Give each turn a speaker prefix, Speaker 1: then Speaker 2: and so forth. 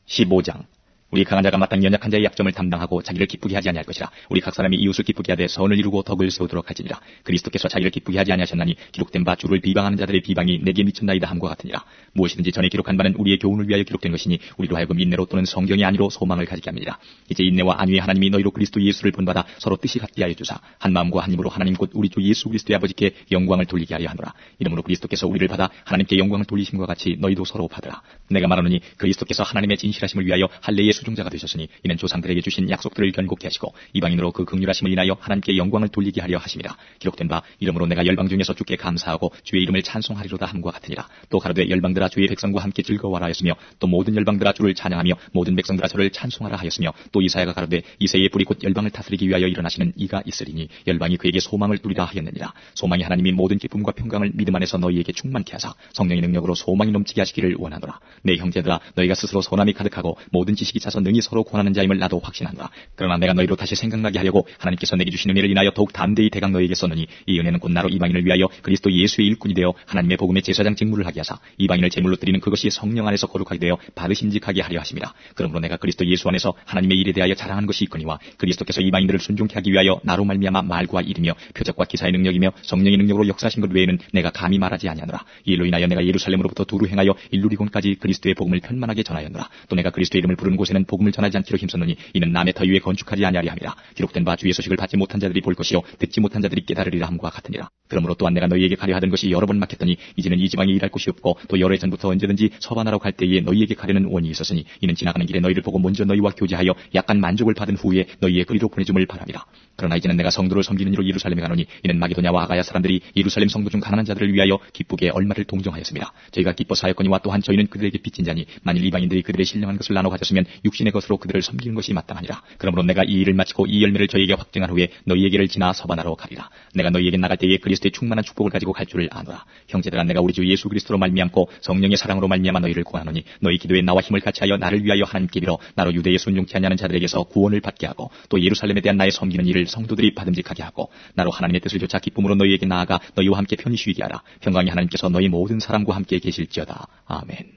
Speaker 1: 15장. 우리 강한 자가 마땅히 연약한 자의 약점을 담당하고 자기를 기쁘게 하지 아니할 것이라. 우리 각 사람이 이웃을 기쁘게 하되 선을 이루고 덕을 세우도록 할지니라. 그리스도께서 자기를 기쁘게 하지 아니하셨나니 기록된 바 주를 비방하는 자들의 비방이 내게 미쳤나이다 함과 같으니라. 무엇이든지 전에 기록한 바는 우리의 교훈을 위하여 기록된 것이니 우리로 하여금 인내로 또는 성경이 아니로 소망을 가지게 합니다. 이제 인내와 안위의 하나님이 너희로 그리스도 예수를 본받아 서로 뜻이 같게 하여 주사 한 마음과 한 힘으로 하나님 곧 우리 주 예수 그리스도의 아버지께 영광을 돌리게 하려 하노라. 이러므로 그리스도께서 우리를 받아 하나님께 영광을 돌리심과 같이 너희도 서로 받으라. 내가 말하노니 그리스도께서 하나님의 진실하심을 위하여 할례의 수종자가 되셨으니 이는 조상들에게 주신 약속들을 견고케 하시고 이방인으로 그 긍휼하심을 인하여 하나님께 영광을 돌리게 하려 하심이라. 기록된 바 이러므로 내가 열방 중에서 주께 감사하고 주의 이름을 찬송하리로다 함과 같으니라. 또 가로되 열방들아 주의 백성과 함께 즐거워하라 하였으며 또 모든 열방들아 주를 찬양하며 모든 백성들아 저를 찬송하라 하였으며 또 이사야가 가로되 이새의 뿌리 곧 열방을 다스리기 위하여 일어나시는 이가 있으리니 열방이 그에게 소망을 두리라 하였느니라. 소망이 하나님이 모든 기쁨과 평강을 믿음 안에서 너희에게 충만케 하사 성령의 능력으로 소망이 넘치게 하시기를 원하노라. 내 형제들아 너희가 스스로 선함이 가득하고 모든 지식이 차서 능히 서로 권하는 자임을 나도 확신하노라. 그러나 내가 너희로 다시 생각나게 하려고 하나님께서 내게 주신 은혜를 인하여 더욱 담대히 대강 너희에게 썼느니 이 은혜는 곧 나로 이방인을 위하여 그리스도 예수의 일꾼이 되어 하나님의 복음의 제사장 직무를 하게 하사 이방인을 제물로 드리는 그것이 성령 안에서 거룩하게 되어 받으심직하게 하려 하심이라. 그러므로 내가 그리스도 예수 안에서 하나님의 일에 대하여 자랑하는 것이 있거니와 그리스도께서 이방인들을 순종케 하기 위하여 나로 말미암아 말과 이르며 표적과 기사의 능력이며 성령의 능력으로 역사하신 것 외에는 내가 감히 말하지 아니하노라. 이 일로 인하여 내가 예루살렘으로부터 두루 행하여 일루리곤까지 그리스도의 복음을 편만하게 전하였노라. 또 내가 그리스도의 이름을 부르는 곳에는 복음을 전하지 않기로 힘썼노니 이는 남의 터 위에 건축하지 아니하리 함이라. 기록된 바 주의 소식을 받지 못한 자들이 볼 것이요 듣지 못한 자들이 깨달으리라 함과 같으니라. 그러므로 또한 내가 너희에게 가려 하던 것이 여러 번 막혔더니 이제는 이 지방에 일할 곳이 없고 또 여러 해 전부터 언제든지 서반하러 갈 때에 너희에게 가려는 원이 있었으니 이는 지나가는 길에 너희를 보고 먼저 너희와 교제하여 약간 만족을 받은 후에 너희의 그리로 보내줌을 바람이라. 그러나 이제는 내가 성도를 섬기는 이로 예루살렘에 가노니 이는 마게도냐와 아가야 사람들이 예루살렘 성도 중 가난한 자들을 위하여 기쁘게 얼마를 동정하였습니다. 저희가 기뻐서 하였거니와 또한 저희는 그들에게 빚진 자니 만일 이방인들이 그들의 신령한 것을 나눠 가졌으면 육신의 것으로 그들을 섬기는 것이 마땅하니라. 그러므로 내가 이 일을 마치고 이 열매를 저희에게 확증한 후에 너희에게를 지나 서반하러 가리라. 내가 너희에게 나갈 때에 그리스도의 충만한 축복을 가지고 갈 줄을 아노라. 형제들아 내가 우리 주 예수 그리스도로 말미암고 성령의 사랑으로 말미암아 너희를 구하노니 너희 기도에 나와 힘을 같이하여 나를 위하여 하나님께 빌어 나로 유대에 순종치 아니하는 자들에게서 구원을 받게 하고 또 예루살렘에 대한 나의 섬기는 일을 성도들이 받음직하게 하고 나로 하나님의 뜻을 좇아 기쁨으로 너희에게 나아가 너희와 함께 편히 쉬게 하라. 평강의 하나님께서 너희 모든 사람과 함께 계실지어다. 아멘.